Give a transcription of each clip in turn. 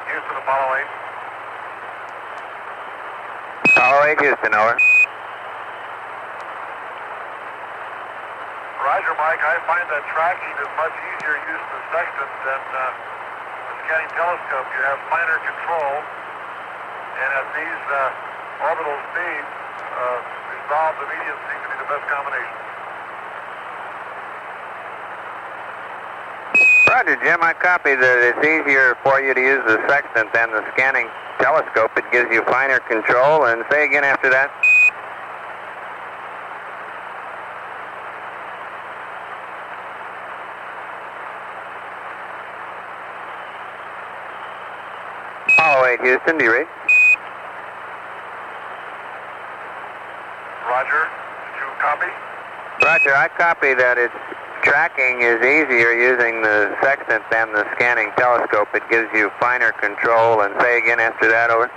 Houston, Apollo 8. Apollo 8, Houston, over. Roger, Mike. I find that tracking is much easier using the sextant than the scanning telescope. You have finer control, and at these orbital speeds, resolve the medium seems to be the best combination. Roger, Jim. I copy that it's easier for you to use the sextant than the scanning telescope. It gives you finer control. And say again after that. Apollo 8, Houston, do you read? Roger. Did you copy? Roger, I copy that its tracking is easier using the sextant than the scanning telescope. It gives you finer control. And say again after that, over.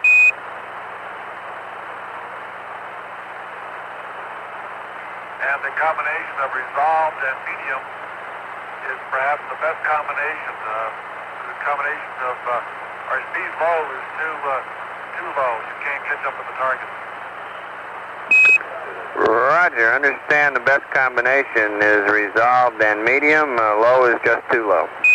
And the combination of resolved and medium is perhaps the best combination. The combination of our speed low is too low. You can't catch up with the target. Roger, understand the best combination is resolved and medium. Low is just too low.